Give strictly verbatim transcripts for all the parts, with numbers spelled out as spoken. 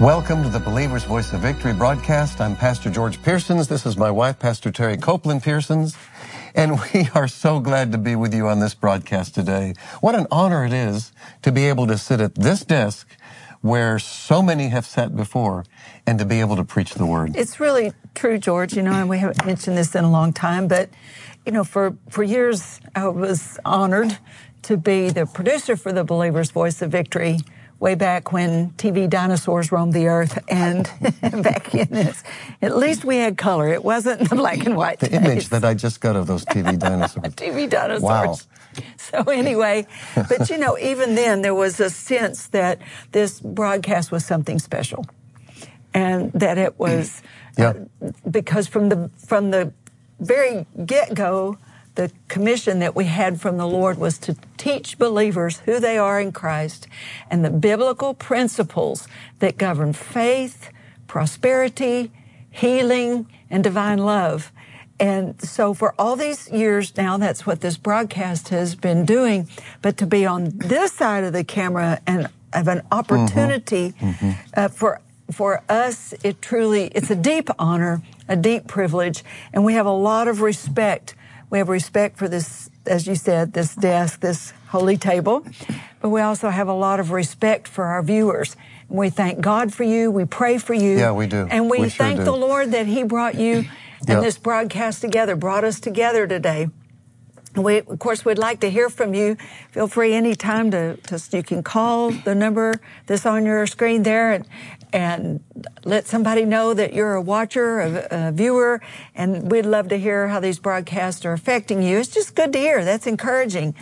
Welcome to the Believer's Voice of Victory broadcast. I'm Pastor George Pearsons. This is my wife, Pastor Terry Copeland Pearsons. And we are so glad to be with you on this broadcast today. What an honor it is to be able to sit at this desk where so many have sat before and to be able to preach the Word. It's really true, George, you know, and we haven't mentioned this in a long time, but, you know, for, for years I was honored to be the producer for the Believer's Voice of Victory way back when T V dinosaurs roamed the earth, and back in this, at least we had color. It wasn't the black and white. The days. image that I just got of those T V dinosaurs. T V dinosaurs. Wow. So anyway, but you know, even then there was a sense that this broadcast was something special, and that it was yep. uh, because from the from the very get-go, the commission that we had from the Lord was to teach believers who they are in Christ and the biblical principles that govern faith, prosperity, healing, and divine love. And so for all these years now, that's what this broadcast has been doing. But to be on this side of the camera and have an opportunity mm-hmm. uh, for for us, it truly, it's a deep honor, a deep privilege, and we have a lot of respect. We have respect for this, as you said, this desk, this holy table, but we also have a lot of respect for our viewers. And we thank God for you. We pray for you. Yeah, we do. And we, we sure thank do. the Lord that He brought you and yep. this broadcast together, brought us together today. We, of course, we'd like to hear from you. Feel free anytime to, to you can call the number that's on your screen there and, and let somebody know that you're a watcher, a, a viewer, and we'd love to hear how these broadcasts are affecting you. It's just good to hear. That's encouraging.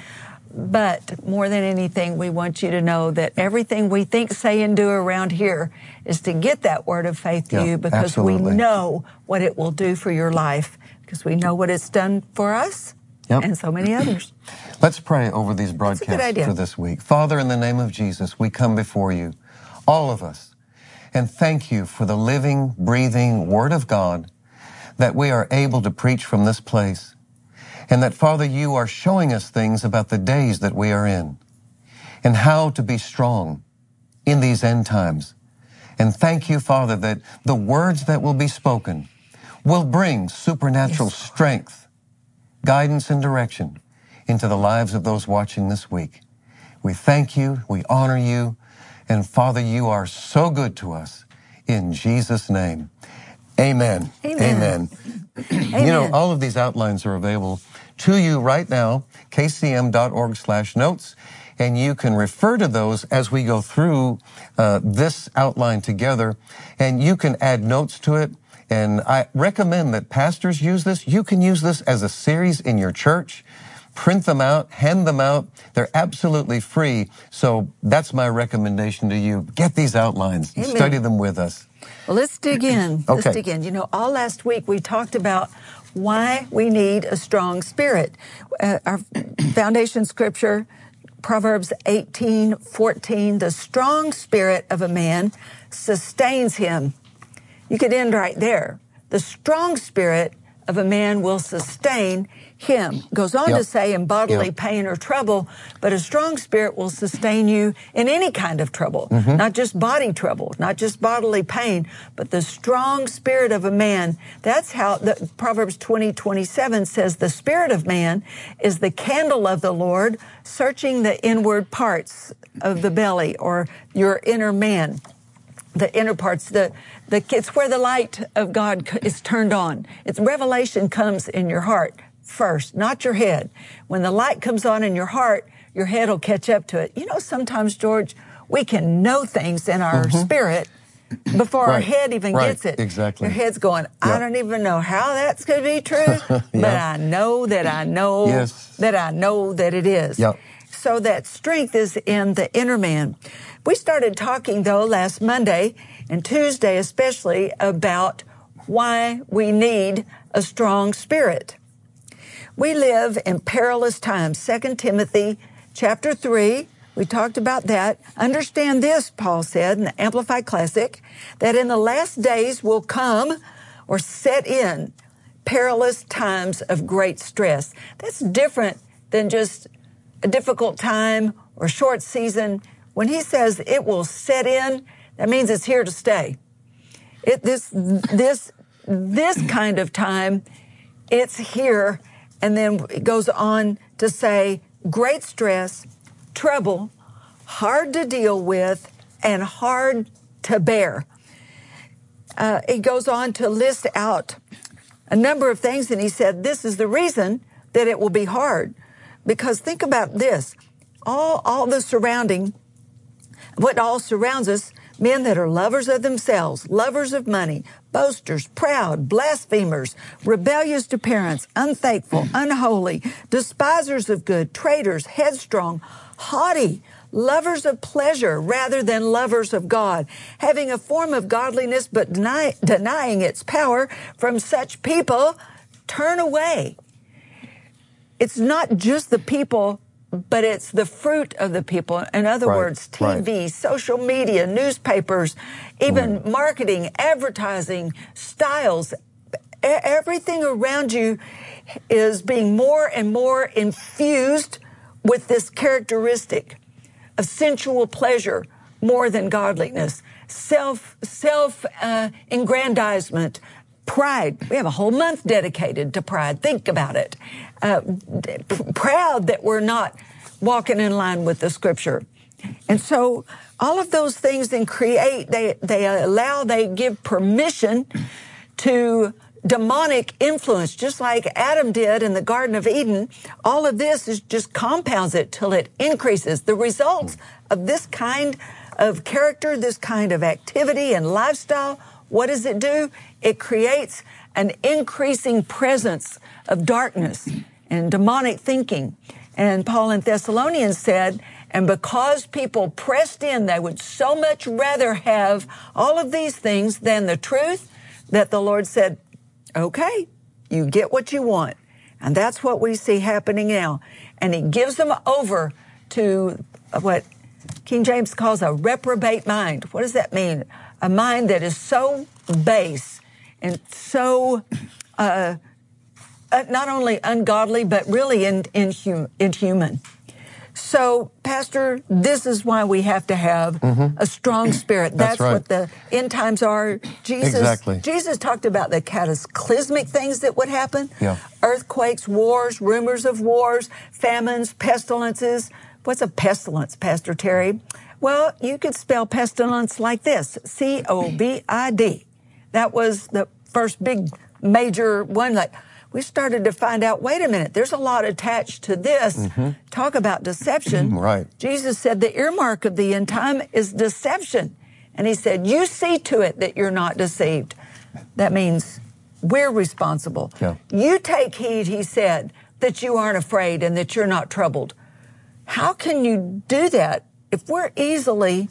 But more than anything, we want you to know that everything we think, say, and do around here is to get that word of faith to yeah, you because absolutely. we know what it will do for your life, because we know what it's done for us. Yep. And so many others. Let's pray over these broadcasts for this week. Father, in the name of Jesus, we come before you, all of us, and thank you for the living, breathing Word of God that we are able to preach from this place, and that, Father, you are showing us things about the days that we are in and how to be strong in these end times. And thank you, Father, that the words that will be spoken will bring supernatural yes. strength, guidance and direction into the lives of those watching this week. We thank you, we honor you, and Father, you are so good to us. In Jesus' name, amen. Amen. Amen. You know, all of these outlines are available to you right now, k c m dot org slash notes, and you can refer to those as we go through uh, this outline together, and you can add notes to it. And I recommend that pastors use this. You can use this as a series in your church. Print them out, hand them out. They're absolutely free. So that's my recommendation to you. Get these outlines. Amen. Study them with us. Well, let's dig in. Okay. Let's dig in. You know, all last week we talked about why we need a strong spirit. Uh, our foundation scripture, Proverbs eighteen fourteen, the strong spirit of a man sustains him. You could end right there. The strong spirit of a man will sustain him. Goes on yep. to say in bodily yep. pain or trouble, but a strong spirit will sustain you in any kind of trouble, mm-hmm. not just body trouble, not just bodily pain, but the strong spirit of a man. That's how the Proverbs twenty twenty-seven says the spirit of man is the candle of the Lord, searching the inward parts of the belly or your inner man. The inner parts, the, the, it's where the light of God is turned on. It's revelation comes in your heart first, not your head. When the light comes on in your heart, your head will catch up to it. You know, sometimes, George, we can know things in our mm-hmm. spirit before right. our head even right. gets it. Exactly. Your head's going, I yep. don't even know how that's going to be true, yep. but I know that I know yes. that I know that it is. Yep. So that strength is in the inner man. We started talking, though, last Monday and Tuesday especially about why we need a strong spirit. We live in perilous times. Second Timothy chapter three, we talked about that. Understand this, Paul said in the Amplified Classic, that in the last days will come or set in perilous times of great stress. That's different than just a difficult time or short season. When he says it will set in, That means it's here to stay. It, this, this, this kind of time, it's here. And then it goes on to say, great stress, trouble, hard to deal with, and hard to bear. Uh, he goes on to list out a number of things, and he said, this is the reason that it will be hard. Because think about this, all, all the surrounding, what all surrounds us, men that are lovers of themselves, lovers of money, boasters, proud, blasphemers, rebellious to parents, unthankful, unholy, despisers of good, traitors, headstrong, haughty, lovers of pleasure rather than lovers of God, having a form of godliness but deny, denying its power. From such people, turn away. It's not just the people, but it's the fruit of the people. In other right, words, T V, right. social media, newspapers, even right. marketing, advertising, styles. Everything around you is being more and more infused with this characteristic of sensual pleasure more than godliness, self, self, uh, aggrandizement, pride. We have a whole month dedicated to pride. Think about it. Uh, p- proud that we're not walking in line with the scripture. And so all of those things then create, they, they allow, they give permission to demonic influence, just like Adam did in the Garden of Eden. All of this is just compounds it till it increases. The results of this kind of character, this kind of activity and lifestyle, what does it do? It creates an increasing presence of darkness and demonic thinking. And Paul in Thessalonians said, and because people pressed in, they would so much rather have all of these things than the truth, that the Lord said, okay, you get what you want. And that's what we see happening now. And he gives them over to what King James calls a reprobate mind. What does that mean? A mind that is so base and so uh, not only ungodly, but really in, inhum, inhuman. So, Pastor, this is why we have to have mm-hmm. a strong spirit. That's, That's right. what the end times are. Jesus, exactly. Jesus talked about the cataclysmic things that would happen. Yeah. Earthquakes, wars, rumors of wars, famines, pestilences. What's a pestilence, Pastor Terry? Well, you could spell pestilence like this, C O V I D. That was the first big major one. Like, we started to find out, wait a minute, there's a lot attached to this. Mm-hmm. Talk about deception. Right. Jesus said the earmark of the end time is deception. And he said, you see to it that you're not deceived. That means we're responsible. Yeah. You take heed, he said, that you aren't afraid and that you're not troubled. How can you do that if we're easily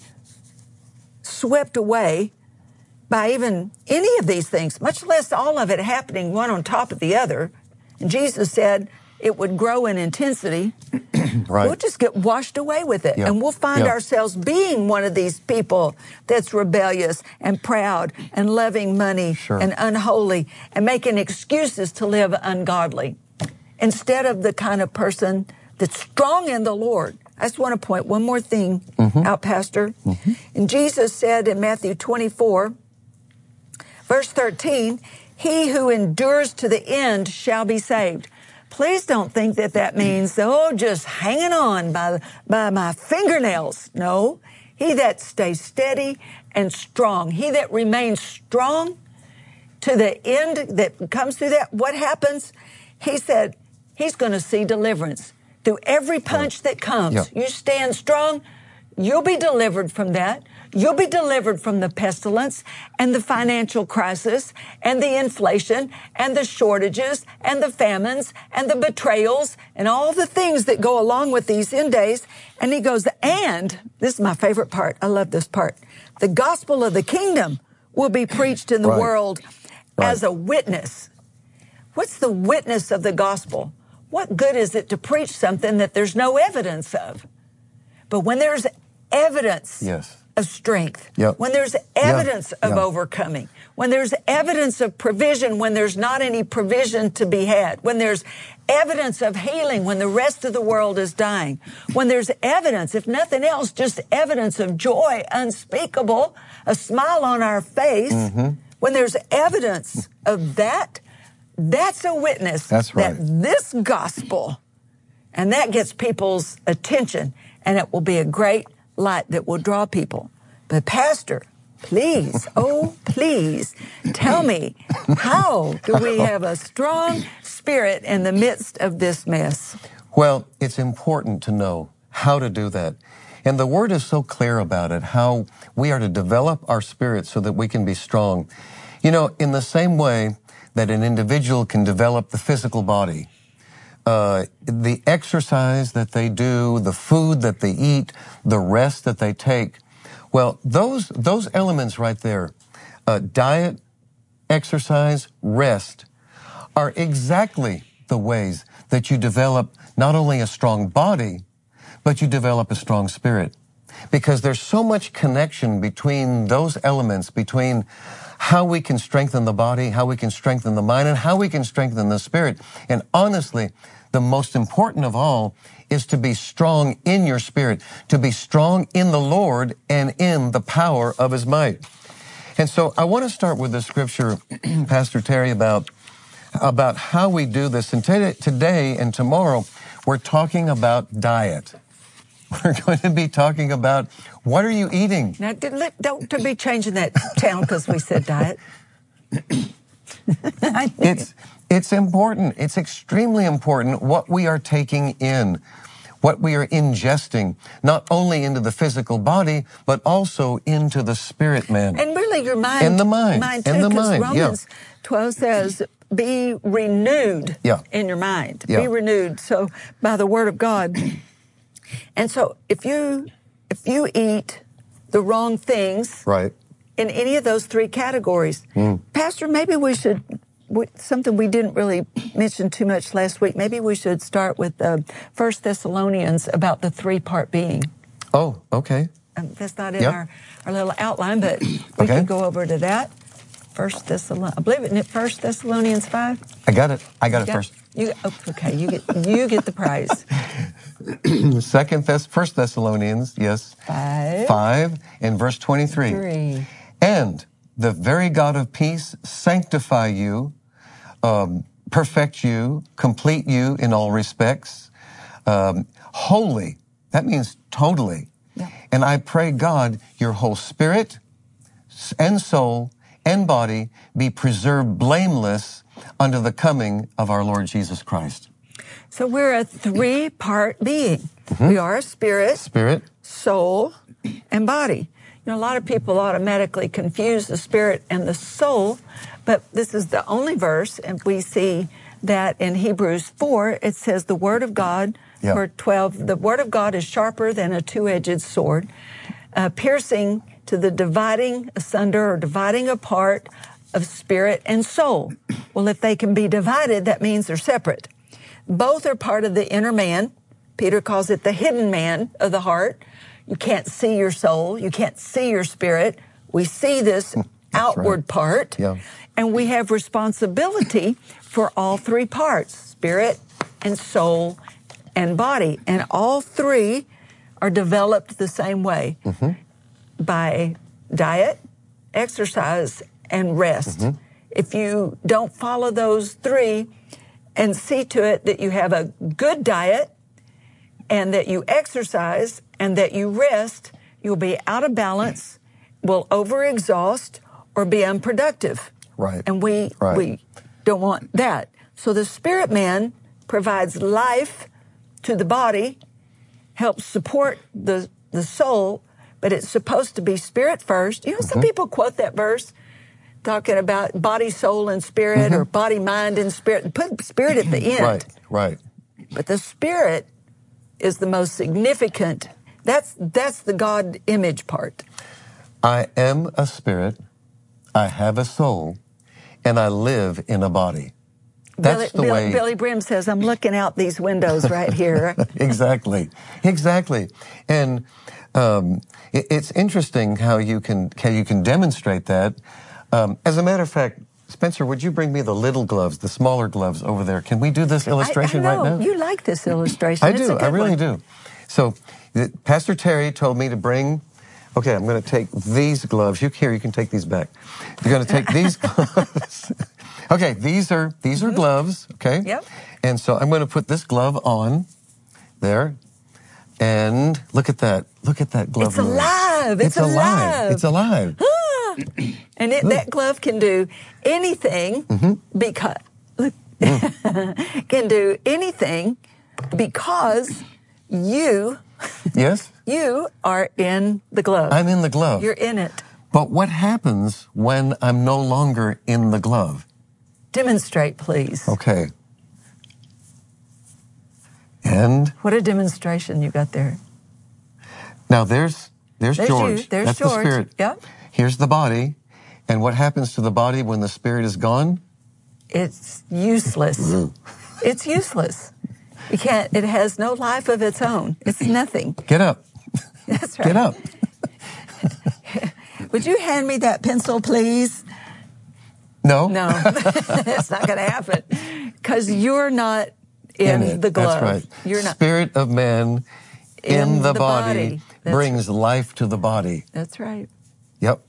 swept away by even any of these things, much less all of it happening one on top of the other? And Jesus said it would grow in intensity. Right. We'll just get washed away with it. Yep. And we'll find Yep. ourselves being one of these people that's rebellious and proud and loving money Sure. and unholy and making excuses to live ungodly instead of the kind of person that's strong in the Lord. I just want to point one more thing mm-hmm. out, Pastor. Mm-hmm. And Jesus said in Matthew twenty-four, verse thirteen, he who endures to the end shall be saved. Please don't think that that means, oh, just hanging on by, by my fingernails. No, he that stays steady and strong, he that remains strong to the end that comes through that, what happens? He said he's going to see deliverance. Through every punch that comes, yep. you stand strong, you'll be delivered from that. You'll be delivered from the pestilence and the financial crisis and the inflation and the shortages and the famines and the betrayals and all the things that go along with these end days. And he goes, and, this is my favorite part, I love this part, the gospel of the kingdom will be preached in the right. world right. as a witness. What's the witness of the gospel? What good is it to preach something that there's no evidence of? But when there's evidence yes. of of strength, yep. when there's evidence yep. of yep. overcoming, when there's evidence of provision, when there's not any provision to be had, when there's evidence of healing, when the rest of the world is dying, when there's evidence, if nothing else, just evidence of joy unspeakable, a smile on our face, mm-hmm. when there's evidence of that, that's a witness that's right. that this gospel, and that gets people's attention, and it will be a great light that will draw people. But Pastor, please, oh, please, tell me, how do we have a strong spirit in the midst of this mess? Well, it's important to know how to do that. And the Word is so clear about it, how we are to develop our spirit so that we can be strong. You know, in the same way that an individual can develop the physical body, Uh, the exercise that they do, the food that they eat, the rest that they take, well, those those elements right there, uh, diet, exercise, rest, are exactly the ways that you develop not only a strong body, but you develop a strong spirit. Because there's so much connection between those elements, between how we can strengthen the body, how we can strengthen the mind, and how we can strengthen the spirit. And honestly, the most important of all is to be strong in your spirit, to be strong in the Lord and in the power of His might. And so I want to start with the scripture, Pastor Terry, about, about how we do this. And today, today and tomorrow, we're talking about diet. We're going to be talking about, what are you eating? Now, don't to be changing that town because we said diet. It's it's important. It's extremely important what we are taking in, what we are ingesting, not only into the physical body, but also into the spirit man. And really your mind. And the mind. mind too, and the mind. Romans yeah. twelve says, be renewed yeah. in your mind. Yeah. Be renewed. So by the word of God. And so if you if you eat the wrong things, right, in any of those three categories, mm. Pastor, maybe we should, something we didn't really mention too much last week, maybe we should start with uh, First Thessalonians about the three-part being. Oh, okay. Um, that's not in yep. our, our little outline, but we okay. can go over to that. First Thessalonians, I believe it, First Thessalonians five. I got it. I got you it got, first. You, oh, okay, you get you get the prize. Second Thess, First Thessalonians, yes, five, five, and verse twenty-three. Three. And the very God of peace sanctify you, um, perfect you, complete you in all respects, um, wholly. That means totally. Yeah. And I pray God, your whole spirit and soul and body be preserved blameless unto the coming of our Lord Jesus Christ. So we're a three-part being. Mm-hmm. We are a spirit, spirit, soul, and body. You know, a lot of people automatically confuse the spirit and the soul, but this is the only verse, and we see that in Hebrews four, it says the Word of God, yep. for twelve, the Word of God is sharper than a two-edged sword, uh, piercing to the dividing asunder or dividing apart of spirit and soul. Well, if they can be divided, that means they're separate. Both are part of the inner man. Peter calls it the hidden man of the heart. You can't see your soul. You can't see your spirit. We see this outward right. part. Yeah. And we have responsibility for all three parts, spirit and soul and body. And all three are developed the same way, mm-hmm. by diet, exercise, and rest. Mm-hmm. If you don't follow those three and see to it that you have a good diet and that you exercise and that you rest, you'll be out of balance, will overexhaust, or be unproductive. Right. And we right. we don't want that. So the spirit man provides life to the body, helps support the, the soul, but it's supposed to be spirit first. You know, some mm-hmm. people quote that verse talking about body, soul, and spirit, mm-hmm. or body, mind, and spirit, and put spirit at the end. Right, right. But the spirit is the most significant. That's that's the God image part. I am a spirit, I have a soul, and I live in a body. That's Billy, the way. Billy Brim says, I'm looking out these windows right here. Exactly, exactly. And Um, it, it's interesting how you can how you can demonstrate that. Um, as a matter of fact, Spencer, would you bring me the little gloves, the smaller gloves over there? Can we do this illustration I, I know. right now? You like this illustration. I it's do. A good I really one. do. So, the, Pastor Terry told me to bring. Okay, I'm going to take these gloves. You here? You can take these back. You're going to take these gloves. Okay, these are these are mm-hmm. gloves. Okay. Yep. And so I'm going to put this glove on there, and look at that. Look at that glove. It's alive. It's, it's alive. It's alive. And it, that glove can do anything mm-hmm. because mm. can do anything because you yes you are in the glove. I'm in the glove. You're in it. But what happens when I'm no longer in the glove? Demonstrate, please. Okay. And what a demonstration you got there. Now there's there's, there's George. You. There's That's George. the spirit. Yep. Here's the body. And what happens to the body when the spirit is gone? It's useless. It's useless. You can't, it has no life of its own. It's nothing. Get up. That's right. Get up. Would you hand me that pencil, please? No. No. It's not going to happen. Because you're not in, in the glove. That's right. You're not. Spirit of man in, in the, the body, body. brings right. life to the body. That's right. Yep.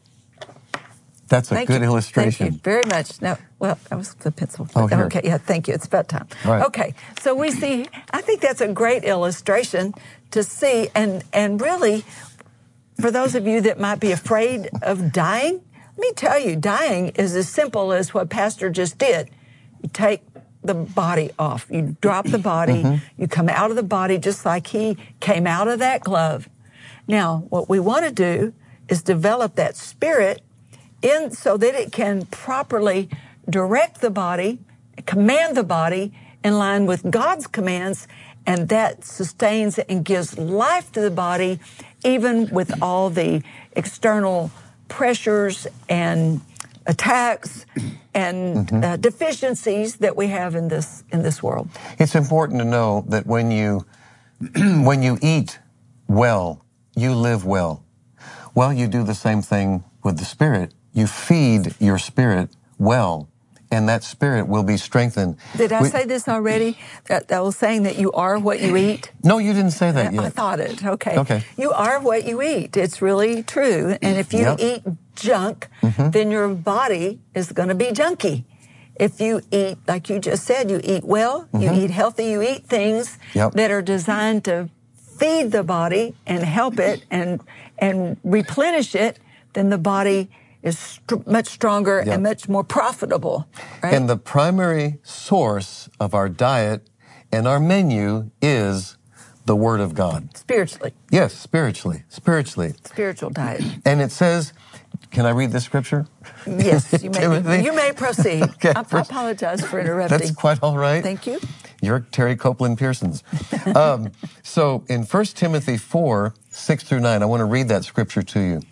That's a thank good you. illustration. Thank you very much. No, well, that was the pencil. Oh, here. Okay, yeah, thank you. It's about time. Right. Okay, so we see, I think that's a great illustration to see, and, and really, for those of you that might be afraid of dying, let me tell you, dying is as simple as what Pastor just did. You take the body off. You drop the body. Mm-hmm. You come out of the body just like he came out of that glove. Now, what we want to do is develop that spirit in so that it can properly direct the body, command the body in line with God's commands, and that sustains and gives life to the body, even with all the external pressures and attacks and mm-hmm. uh, deficiencies that we have in this in this world. It's important to know that when you when you eat well, you live well. Well, you do the same thing with the spirit. You feed your spirit well, and that spirit will be strengthened. Did I we, say this already? That, that was saying that you are what you eat? No, you didn't say that yet. I thought it. Okay. Okay. You are what you eat. It's really true. And if you yep. eat junk, mm-hmm. then your body is going to be junky. If you eat, like you just said, you eat well, mm-hmm. you eat healthy, you eat things yep. that are designed to feed the body and help it and and replenish it, then the body is st- much stronger yep. and much more profitable. Right? And the primary source of our diet and our menu is the Word of God. Spiritually. Yes, spiritually. Spiritually. Spiritual diet. And it says, can I read the scripture? Yes, you may. You may proceed. Okay, I, I apologize for interrupting. That's quite all right. Thank you. You're Terry Copeland Pearsons. um, so in First Timothy four, six through nine, I want to read that scripture to you.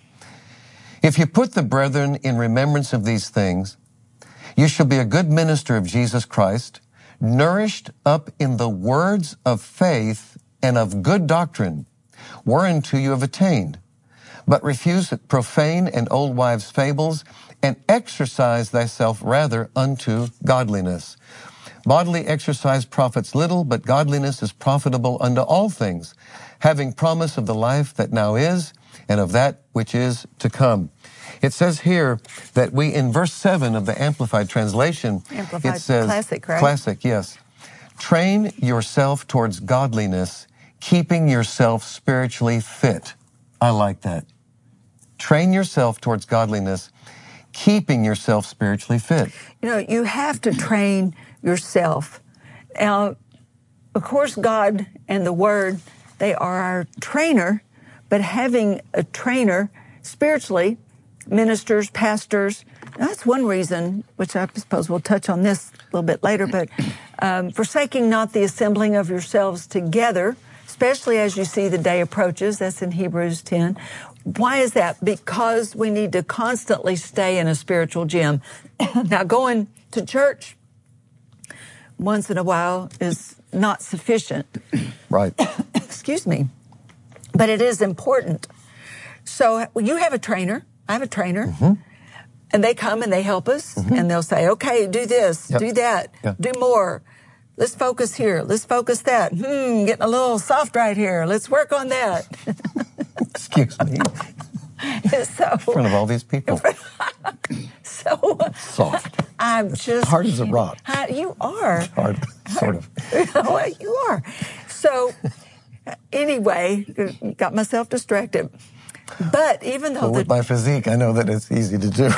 If you put the brethren in remembrance of these things, you shall be a good minister of Jesus Christ, nourished up in the words of faith and of good doctrine, whereunto you have attained. But refuse profane and old wives' fables, and exercise thyself rather unto godliness. Bodily exercise profits little, but godliness is profitable unto all things, having promise of the life that now is, and of that which is to come. It says here that we, in verse seven of the Amplified Translation, Amplified it says, Classic, right? Classic, yes. Train yourself towards godliness, keeping yourself spiritually fit. I like that. Train yourself towards godliness, keeping yourself spiritually fit. You know, you have to train yourself. Now, of course, God and the Word, they are our trainer, but having a trainer spiritually, ministers, pastors, that's one reason, which I suppose we'll touch on this a little bit later, but um, forsaking not the assembling of yourselves together, especially as you see the day approaches. That's in Hebrews ten. Why is that? Because we need to constantly stay in a spiritual gym. Now, going to church once in a while is not sufficient. Right. Excuse me. but it is important. So you have a trainer. I have a trainer. Mm-hmm. And they come and they help us, mm-hmm. and they'll say, okay, do this, yep. do that, yeah. do more. Let's focus here. Let's focus that. Hmm, getting a little soft right here. Let's work on that. Excuse me. So, in front of all these people. So soft. I'm just hard as a rock. You are hard, sort of. Well, you are. So anyway, got myself distracted. But even though well, the, with my physique, I know that it's easy to do.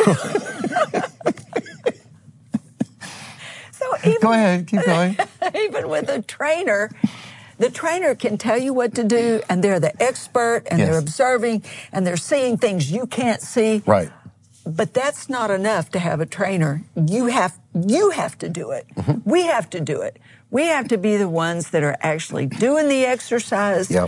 So even, go ahead, keep going. Even with a trainer. The trainer can tell you what to do, and they're the expert, and yes. they're observing, and they're seeing things you can't see. Right. But that's not enough to have a trainer. You have you have to do it. Mm-hmm. We have to do it. We have to be the ones that are actually doing the exercise yep.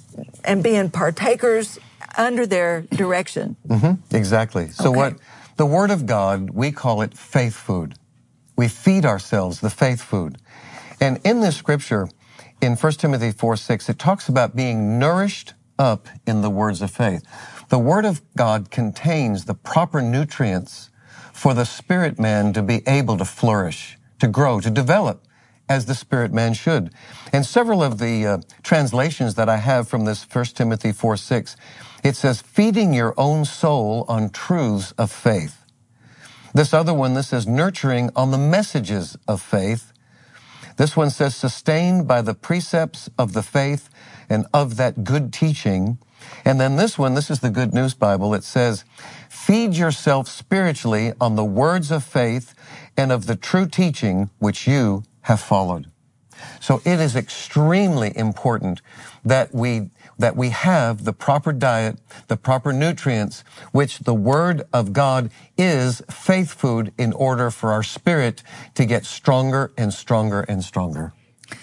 and being partakers under their direction. Mm-hmm. Exactly. So okay. what the Word of God, we call it faith food. We feed ourselves the faith food. And in this scripture, in First Timothy four six, it talks about being nourished up in the words of faith. The Word of God contains the proper nutrients for the spirit man to be able to flourish, to grow, to develop as the spirit man should. And several of the uh, translations that I have from this First Timothy four six, it says, feeding your own soul on truths of faith. This other one, this says, nurturing on the messages of faith. This one says, sustained by the precepts of the faith and of that good teaching. And then this one, this is the Good News Bible. It says, feed yourself spiritually on the words of faith and of the true teaching which you have followed. So it is extremely important that we that we have the proper diet, the proper nutrients, which the Word of God is faith food in order for our spirit to get stronger and stronger and stronger.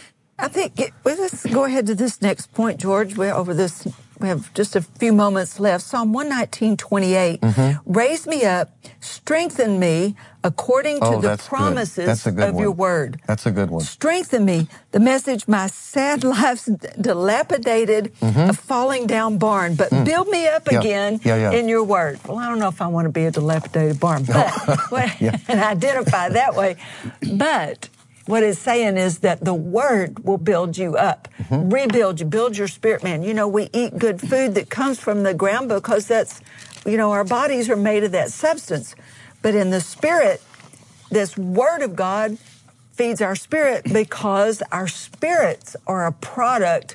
I think, it, well, let's go ahead to this next point, George. We're over this, we have just a few moments left. Psalm one nineteen, twenty-eight. Mm-hmm. Raise me up, strengthen me according to oh, the promises of one. your word. That's a good one. Strengthen me. The message, my sad life's dilapidated, mm-hmm. a falling down barn, but mm. build me up yeah. again yeah, yeah. in your word. Well, I don't know if I want to be a dilapidated barn, but yeah. and identify that way. But what it's saying is that the Word will build you up, mm-hmm. rebuild you, build your spirit man. You know, we eat good food that comes from the ground because that's, you know, our bodies are made of that substance. But in the spirit, this Word of God feeds our spirit because our spirits are a product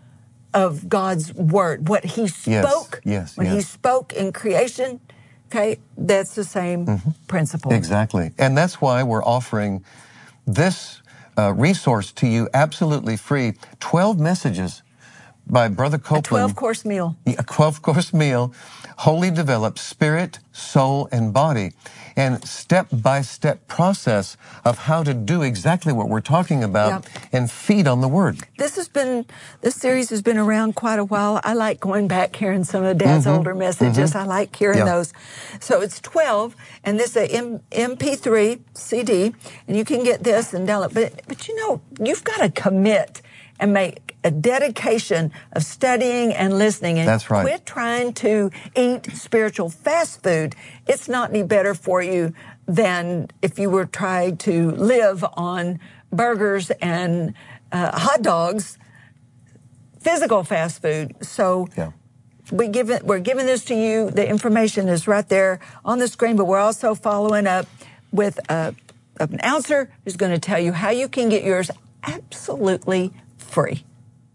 of God's Word. What He spoke, yes, yes, when yes. He spoke in creation, okay, that's the same mm-hmm. principle. Exactly. And that's why we're offering this uh, resource to you absolutely free. twelve messages by Brother Copeland. A twelve-course meal. A twelve-course meal, wholly developed spirit, soul, and body. And step-by-step process of how to do exactly what we're talking about yep. and feed on the Word. This has been, this series has been around quite a while. I like going back, hearing some of Dad's mm-hmm. older messages. Mm-hmm. I like hearing yep. those. So it's twelve, and this is a M P three C D, and you can get this and download. But, but you know, you've got to commit and make a dedication of studying and listening. And That's right. quit trying to eat spiritual fast food. It's not any better for you than if you were trying to live on burgers and uh, hot dogs, physical fast food. So yeah. we give it, we're giving this to you. The information is right there on the screen, but we're also following up with a, an announcer who's going to tell you how you can get yours absolutely free.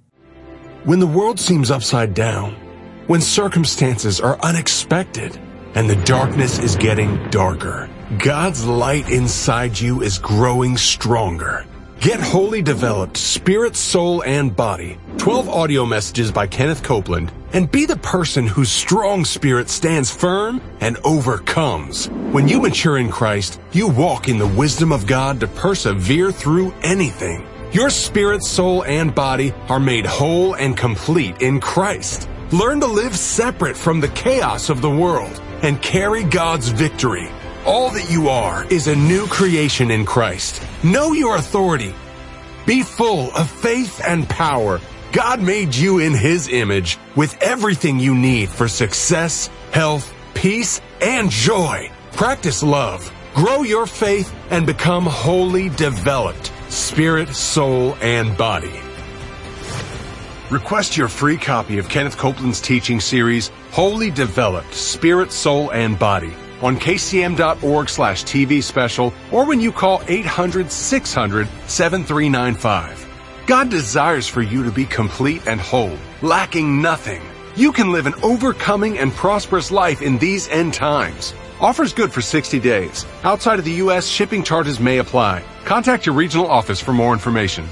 When the world seems upside down, when circumstances are unexpected, and the darkness is getting darker, God's light inside you is growing stronger. Get Wholly Developed Spirit, Soul, and Body, twelve audio messages by Kenneth Copeland, and be the person whose strong spirit stands firm and overcomes. When you mature in Christ, you walk in the wisdom of God to persevere through anything. Your spirit, soul, and body are made whole and complete in Christ. Learn to live separate from the chaos of the world and carry God's victory. All that you are is a new creation in Christ. Know your authority. Be full of faith and power. God made you in His image with everything you need for success, health, peace, and joy. Practice love, grow your faith, and become wholly developed, spirit, soul, and body. Request your free copy of Kenneth Copeland's teaching series, Wholly Developed, Spirit, Soul, and Body, on kcm.org slash TV special, or when you call eight hundred, six hundred, seven three nine five. God desires for you to be complete and whole, lacking nothing. You can live an overcoming and prosperous life in these end times. Offers good for sixty days. Outside of the U S, shipping charges may apply. Contact your regional office for more information.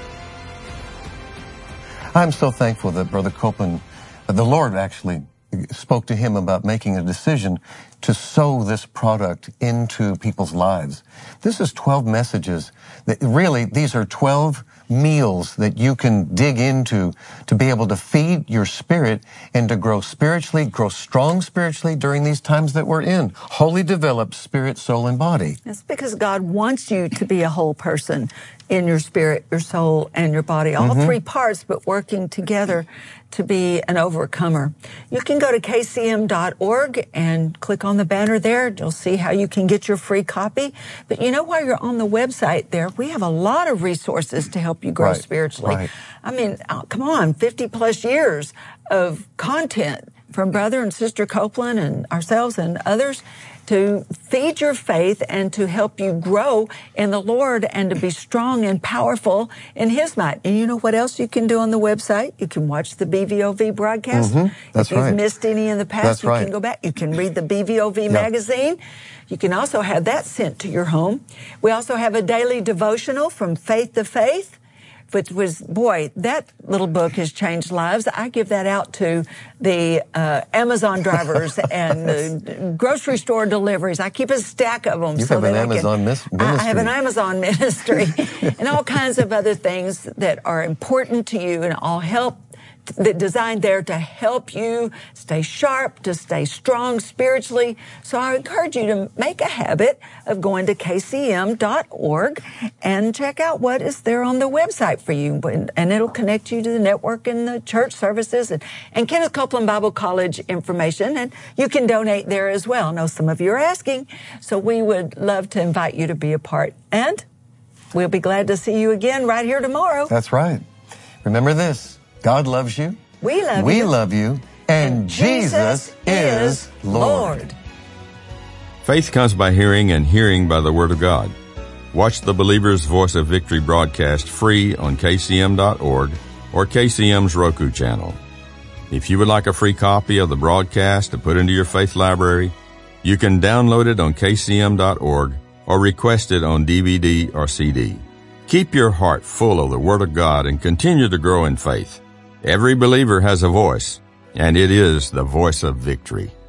I'm so thankful that Brother Copeland, the Lord actually spoke to him about making a decision to sow this product into people's lives. This is twelve messages that really, these are twelve meals that you can dig into to be able to feed your spirit and to grow spiritually, grow strong spiritually during these times that we're in. Wholly developed spirit, soul, and body. That's because God wants you to be a whole person in your spirit, your soul, and your body. All mm-hmm. three parts, but working together to be an overcomer. You can go to k c m dot org and click on the banner there. You'll see how you can get your free copy. But you know, while you're on the website there, we have a lot of resources to help you grow right. spiritually. Right. I mean, oh, come on, fifty plus years of content from Brother and Sister Copeland and ourselves and others to feed your faith and to help you grow in the Lord and to be strong and powerful in His might. And you know what else you can do on the website? You can watch the B V O V broadcast. Mm-hmm. That's if you've right. missed any in the past, That's you right. can go back. You can read the B V O V yep. magazine. You can also have that sent to your home. We also have a daily devotional from Faith to Faith, which was, boy, that little book has changed lives. I give that out to the uh, Amazon drivers and the grocery store deliveries. I keep a stack of them. You so have that an I Amazon can, ministry. I have an Amazon ministry and all kinds of other things that are important to you and all help that designed there to help you stay sharp, to stay strong spiritually. So I encourage you to make a habit of going to k c m dot org and check out what is there on the website for you. And it'll connect you to the network and the church services and, and Kenneth Copeland Bible College information. And you can donate there as well. I know some of you are asking, so we would love to invite you to be a part. And we'll be glad to see you again right here tomorrow. That's right. Remember this. God loves you. We love we you. We love you. And, and Jesus, Jesus is Lord. Lord. Faith comes by hearing, and hearing by the Word of God. Watch the Believer's Voice of Victory broadcast free on k c m dot org or K C M's Roku channel. If you would like a free copy of the broadcast to put into your faith library, you can download it on k c m dot org or request it on D V D or C D. Keep your heart full of the Word of God and continue to grow in faith. Every believer has a voice, and it is the voice of victory.